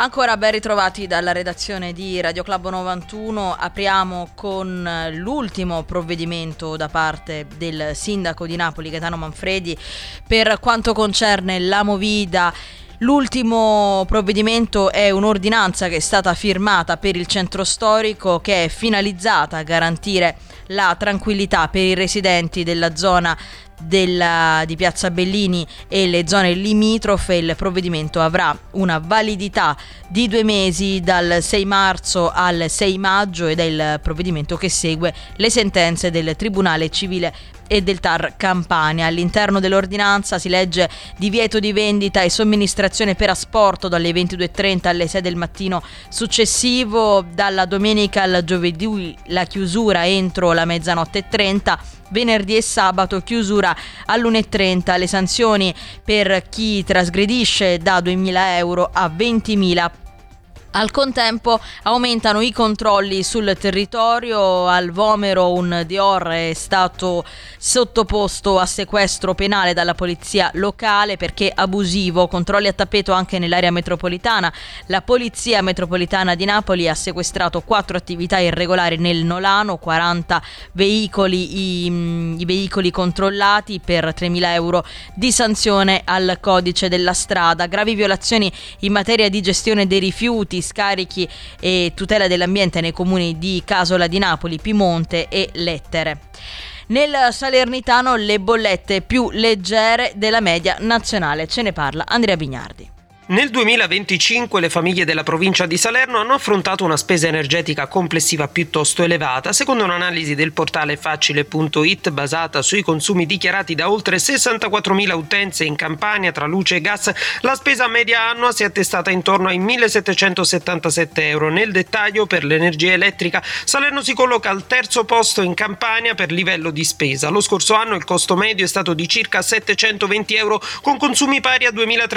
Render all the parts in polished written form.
Ancora ben ritrovati dalla redazione di Radio Club 91. Apriamo con l'ultimo provvedimento da parte del sindaco di Napoli Gaetano Manfredi per quanto concerne la Movida. L'ultimo provvedimento è un'ordinanza che è stata firmata per il centro storico, che è finalizzata a garantire la tranquillità per i residenti della zona di Piazza Bellini e le zone limitrofe. Il provvedimento avrà una validità di 2 mesi, dal 6 marzo al 6 maggio, ed è il provvedimento che segue le sentenze del Tribunale Civile e del TAR Campania. All'interno dell'ordinanza si legge: divieto di vendita e somministrazione per asporto dalle 22:30 alle 6 del mattino successivo, dalla domenica al giovedì la chiusura entro la 00:30, venerdì e sabato chiusura all'1:30. Le sanzioni per chi trasgredisce da 2.000 euro a 20.000. Al contempo aumentano i controlli sul territorio. Al Vomero un Dior è stato sottoposto a sequestro penale dalla polizia locale perché abusivo. Controlli a tappeto anche nell'area metropolitana. La polizia metropolitana di Napoli ha sequestrato 4 attività irregolari nel Nolano, 40 veicoli, i veicoli controllati per 3.000 euro di sanzione al codice della strada. Gravi violazioni in materia di gestione dei rifiuti, scarichi e tutela dell'ambiente nei comuni di Casola di Napoli, Pimonte e Lettere. Nel Salernitano le bollette più leggere della media nazionale. Ce ne parla Andrea Bignardi. Nel 2025 le famiglie della provincia di Salerno hanno affrontato una spesa energetica complessiva piuttosto elevata. Secondo un'analisi del portale Facile.it basata sui consumi dichiarati da oltre 64.000 utenze in Campania tra luce e gas, la spesa media annua si è attestata intorno ai 1.777 euro. Nel dettaglio, per l'energia elettrica, Salerno si colloca al 3° posto in Campania per livello di spesa. Lo scorso anno il costo medio è stato di circa 720 euro, con consumi pari a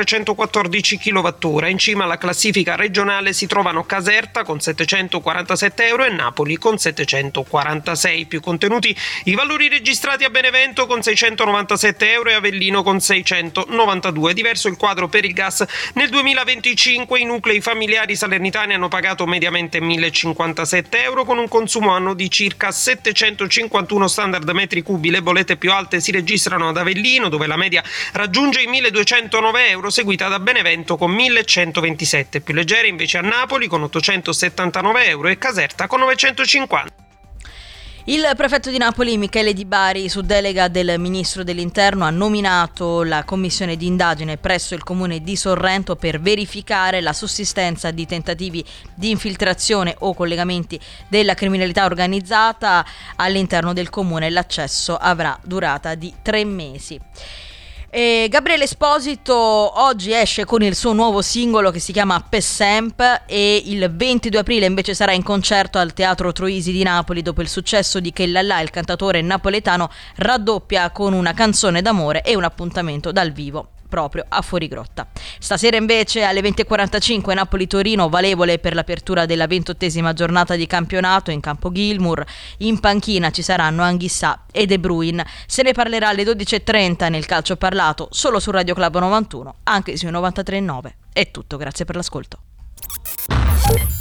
2.314 kWh. In cima alla classifica regionale si trovano Caserta con 747 euro e Napoli con 746. Più contenuti i valori registrati a Benevento con 697 euro e Avellino con 692. Diverso il quadro per il gas. Nel 2025 i nuclei familiari salernitani hanno pagato mediamente 1.057 euro, con un consumo annuo di circa 751 standard metri cubi. Le bollette più alte si registrano ad Avellino, dove la media raggiunge i 1.209 euro, seguita da Benevento con 1.127, più leggere invece a Napoli con 879 euro e Caserta con 950. Il prefetto di Napoli Michele Di Bari, su delega del ministro dell'Interno, ha nominato la commissione di indagine presso il comune di Sorrento per verificare la sussistenza di tentativi di infiltrazione o collegamenti della criminalità organizzata all'interno del comune. L'accesso avrà durata di 3 mesi. Gabriele Esposito oggi esce con il suo nuovo singolo che si chiama Pessemp, e il 22 aprile invece sarà in concerto al Teatro Troisi di Napoli. Dopo il successo di Che Lallà, il cantatore napoletano raddoppia con una canzone d'amore e un appuntamento dal vivo proprio a Fuorigrotta. Stasera invece alle 20:45 Napoli-Torino, valevole per l'apertura della 28ª giornata di campionato in campo Gilmour. In panchina ci saranno Anghissà e De Bruyne. Se ne parlerà alle 12:30 nel calcio parlato, solo su Radio Club 91, anche sui 93.9. È tutto, grazie per l'ascolto.